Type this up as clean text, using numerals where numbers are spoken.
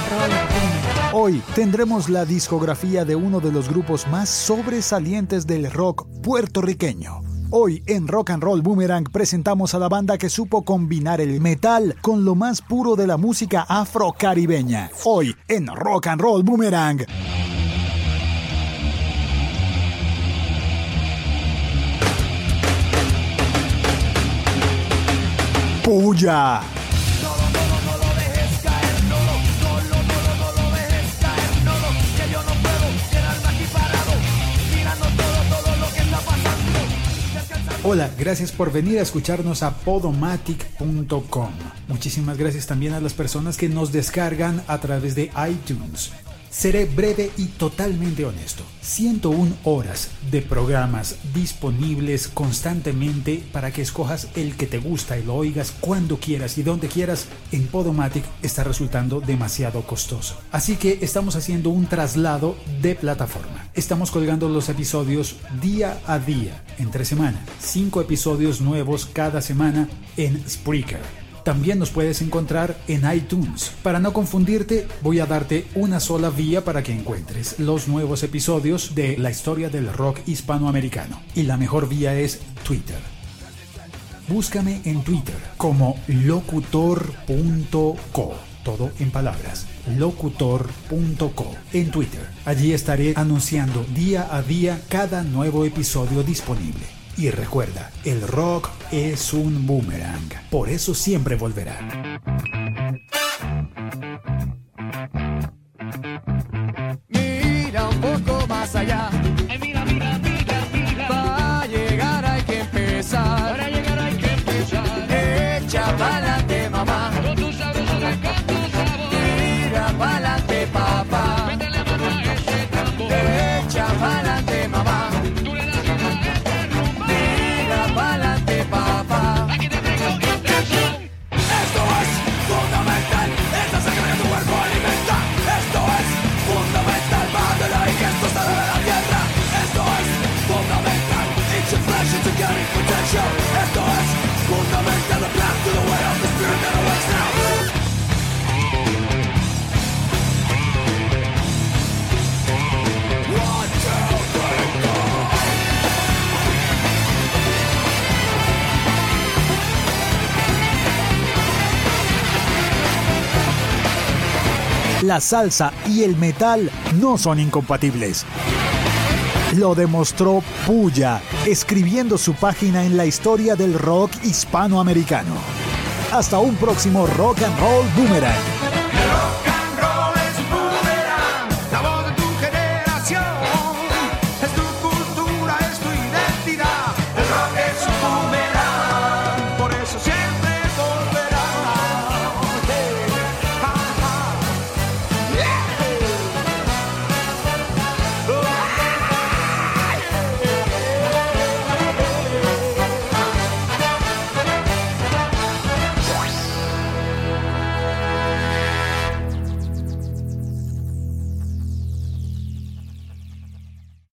Roll Boomerang. Hoy tendremos la discografía de uno de los grupos más sobresalientes del rock puertorriqueño. Hoy en Rock and Roll Boomerang presentamos a la banda que supo combinar el metal con lo más puro de la música afrocaribeña. Hoy en Rock and Roll Boomerang. ¡Puya! Hola, gracias por venir a escucharnos a Podomatic.com. Muchísimas gracias también a las personas que nos descargan a través de iTunes. Seré breve y totalmente honesto. 101 horas de programas disponibles constantemente para que escojas el que te gusta y lo oigas cuando quieras y donde quieras. En Podomatic está resultando demasiado costoso. Así que estamos haciendo un traslado de plataforma. Estamos colgando los episodios día a día, entre semana. 5 episodios nuevos cada semana en Spreaker. También nos puedes encontrar en iTunes. Para no confundirte, voy a darte una sola vía para que encuentres los nuevos episodios de la historia del rock hispanoamericano. Y la mejor vía es Twitter. Búscame en Twitter como locutor.co. Todo en palabras. Locutor.co en Twitter. Allí estaré anunciando día a día cada nuevo episodio disponible. Y recuerda, el rock es un boomerang, por eso siempre volverá. Mira un poco más allá. Mira, mira, mira, mira. Para llegar hay que empezar. Para llegar hay que empezar. Echa pa'lante, mamá. Con tu sabrosura, con tu sabor. Tira pa'lante, papá. Mete la mano a ese tambor. Echa pa'lante, mamá. Tú le das vida a este rumbo. Tira pa'lante, papá. Aquí te tengo intención. Esto es fundamental. Esta sangre que tu cuerpo alimenta. Esto es fundamental. Mátela y que esto salga de la tierra. Esto es fundamental. Eat your flesh into getting potential. Esto es fundamental. The path to the way of the spirit that awakes now. One, two, three, go. La salsa y el metal no son incompatibles. Lo demostró Puya, escribiendo su página en la historia del rock hispanoamericano. Hasta un próximo Rock and Roll Boomerang.